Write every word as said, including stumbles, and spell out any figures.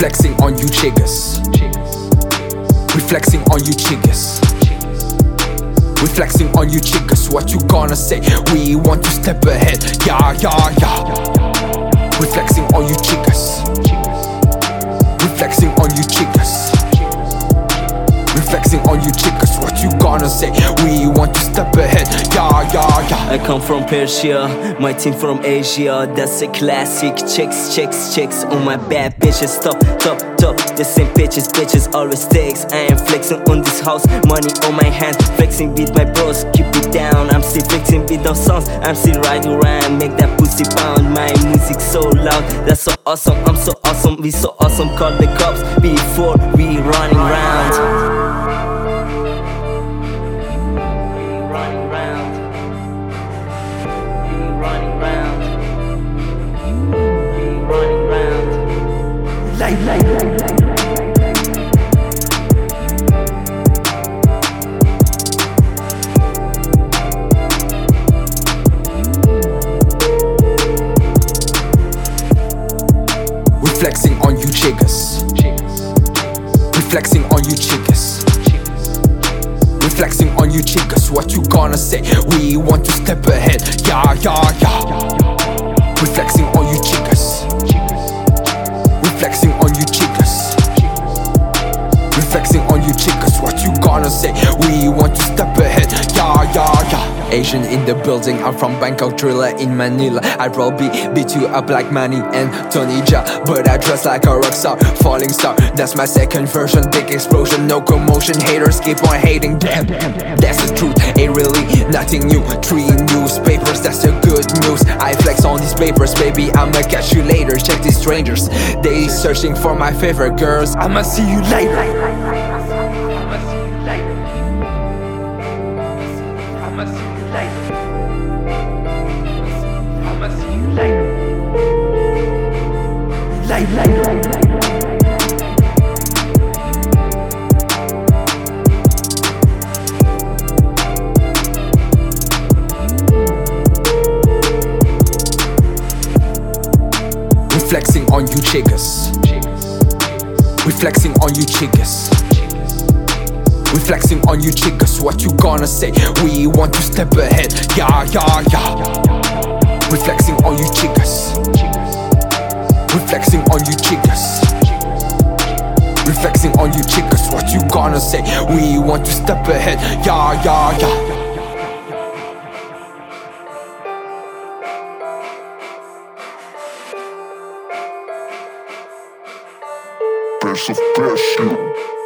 Reflexing on you chickas. Reflexing on you chickas. Reflexing on you chickas. What you gonna say? We want to step ahead. Yeah, yeah, yeah. Reflexing on you chickas. Reflexing on you chickas. Reflexing on you chickas. What you gonna say? We want to step ahead. Yeah, yeah, yeah. I come from Persia, my team from Asia. That's a classic. Chicks, chicks, chicks. On my bad bitches. Top, top, top. The same bitches, bitches always takes. I am flexing on this house, money on my hand. Flexing with my bros, keep it down. I'm still flexing with those songs. I'm still riding around, make that pussy pound. My music so loud, that's so awesome. I'm so awesome, we so awesome. Call the cops before we running round. Like, like, like, like. Reflexing on you chickas. Reflexing on you chickas. Reflexing on you chickas. What you gonna say? We want to step ahead. Yeah, yeah, yeah. Reflexing on you chickas. Reflexing on you chickas. Reflexing on you chickas. What you gonna say? We want to step ahead. Yeah, yeah, yeah. Asian in the building, I'm from Bangkok, driller in Manila. I roll B, beat you up like Manny and Tony Jaa. But I dress like a rock star, falling star. That's my second version, big explosion, no commotion. Haters keep on hating, damn, that's the truth. Ain't really nothing new, three newspapers, that's the good news. I flex on these papers, baby, I'ma catch you later. Check these strangers, they searching for my favorite girls. I'ma see you later. I'ma see you later. I'ma see you later. I'ma see you later. Later, later, later, later. Reflexing on you chickas. Reflexing on you chickas. Reflexing on you chickas. What you gonna say? We want to step ahead. Yeah, yeah, yeah. Reflexing on you chickas. Reflexing on you chickas. Reflexing on you chickas. What you gonna say? We want to step ahead. Yeah, yeah, yeah. Best of best you.